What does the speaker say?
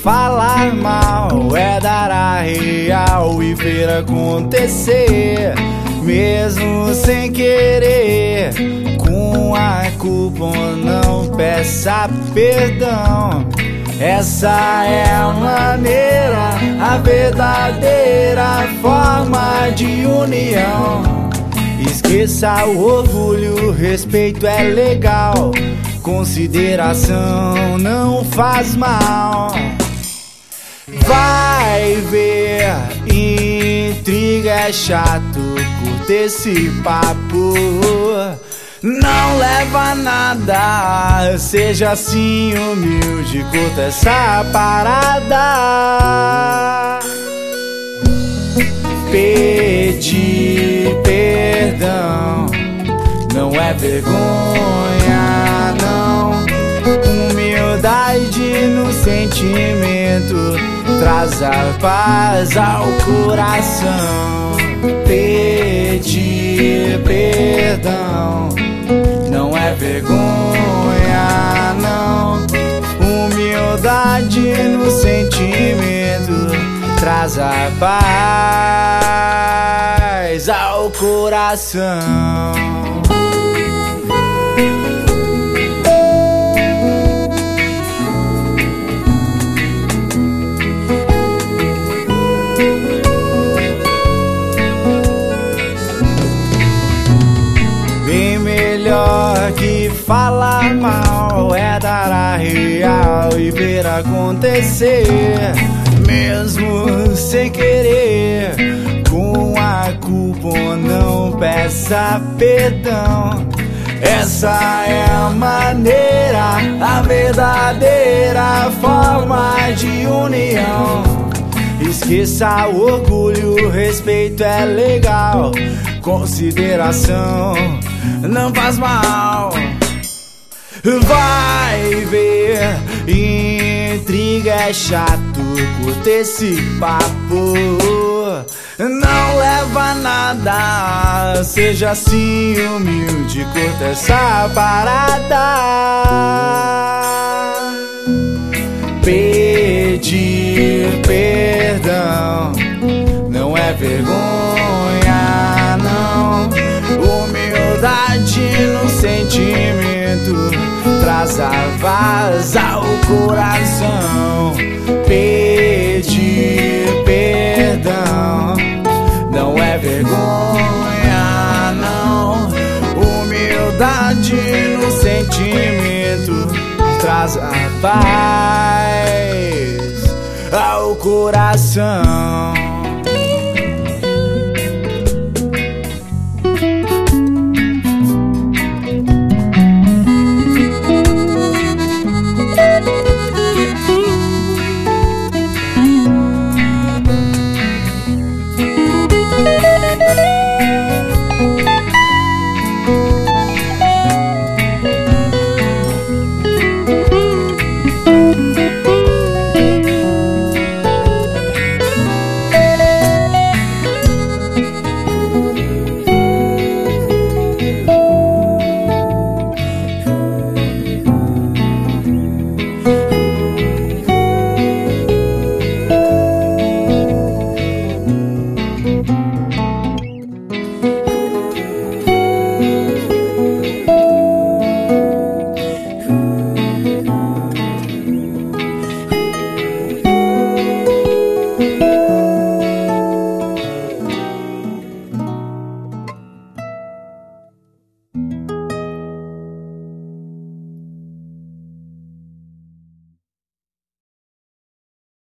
falar mal é dar a real e ver acontecer, mesmo sem querer. Com a culpa ou não, peça perdão. Essa é a maneira, a verdadeira forma de união. Esqueça o orgulho, respeito é legal, consideração não faz mal. Vai ver, intriga é chato, curta esse papo, não leva a nada. Seja assim humilde, curta essa parada. Pedir perdão não é vergonha, não. Humildade no sentimento traz a paz ao coração. Pedir perdão não é vergonha, não. Humildade no sentimento traz a paz ao coração. Bem melhor que falar mal é dar a real e ver acontecer, mesmo sem querer. Com a culpa ou não, peça perdão. Essa é a maneira, a verdadeira forma de união. Esqueça o orgulho, respeito é legal, consideração não faz mal. Vai ver, intriga é chato, curta esse papo, não leva a nada. Seja assim humilde, curta essa parada. Pedir perdão não é vergonha, não. Humildade no sentimento traz a paz ao coração. Pedir perdão não é vergonha, não. Humildade no sentimento traz a paz ao coração.